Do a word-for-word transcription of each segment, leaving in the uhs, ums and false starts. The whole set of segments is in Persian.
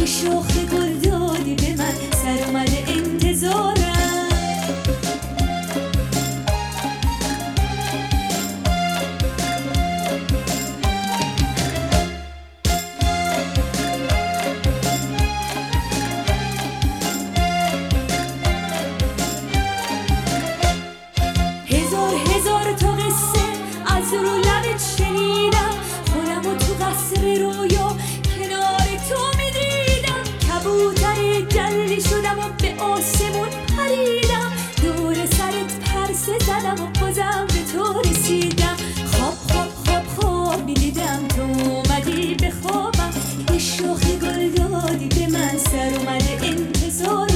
شاخ گل دادی به من، سر اومده انتظارم. هزار هزار تا قصه از رو لبت شنیدم، خودم و تو قصر رویا کنار تو میدیدم. کبوتر جلی شدم و به آسمون پریدم، دور سرت پرسه زدم و بازم به تو رسیدم. خواب خواب خواب خواب میدیدم تو اومدی به خوابم، یه شاخ گل دادی به من، سر اومده انتظارم.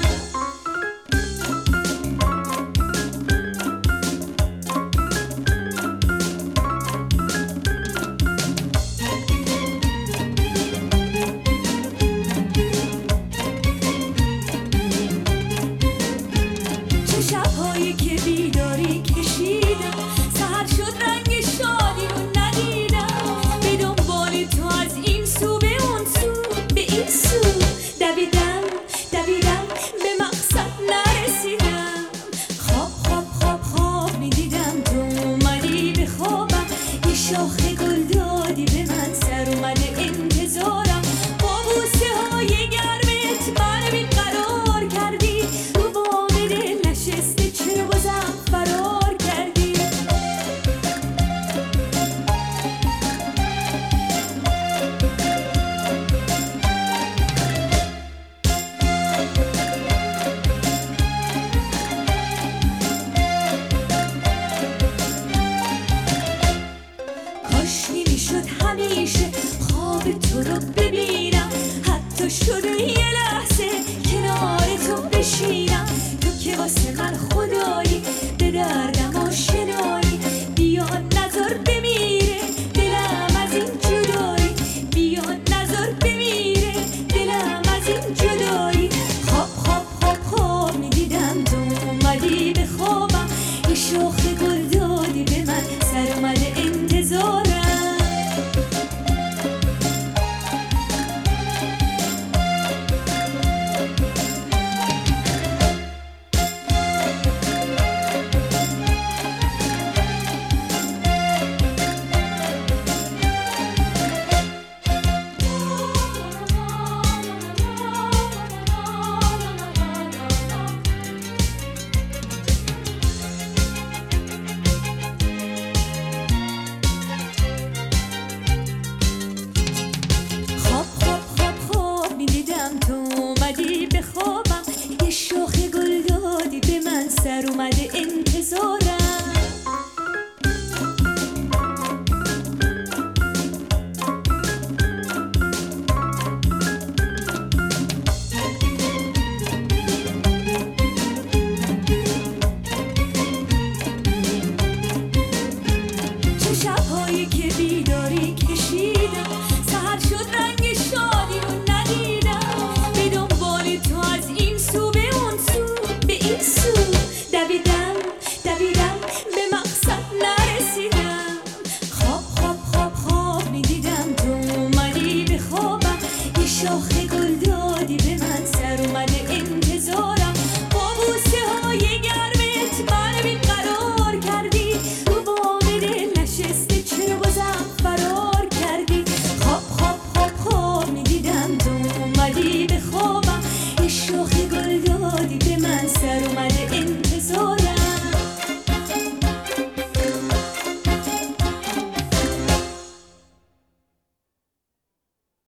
شب‌هایی که بیداری کشیدم، سحر شد رنگ شادی رو ندیدم. به دنبال تو از این سو به اون سو به این سو دویدم دویدم، به مقصد نرسیدم. خواب خواب خواب خواب میدیدم تو اومدی به خوابم، یه شاخ گل دادی به من، سر اومده انتظارم. با بوسه های گرمت من بیقرار کردی، رو بام دل نشسته چرا بازم فرار کردی. کاش نمیشد همیشه خواب تو رو ببینم، حتی شده یه لحظه کنار تو بشینم. تو که واسه من خدایی، به دردم آشنایی، بیا نظر بمیره دلم از این جدایی، بیا نظر بمیره دلم از این جدایی. خواب خواب خواب خواب میدیدم تو اومدی به خوابم، یه شاخ گل دادی به من، سر اومده انتظارم. خواب خواب خواب خواب میدیدم تو اومدی به خوابم، یه شاخ گل دادی به من، سر اومده انتظارم. چه شب‌هایی که بیداری کشیدم، سحر شد رنگ شادی رو ندیدم. به دنبال تو از این سو به اون سو به این سو دویدم دویدم، به مقصد نرسیدم. خواب خواب خواب خواب میدیدم تو اومدی به خوابم، یه شاخ گل دادی به من، سر اومده انتظار.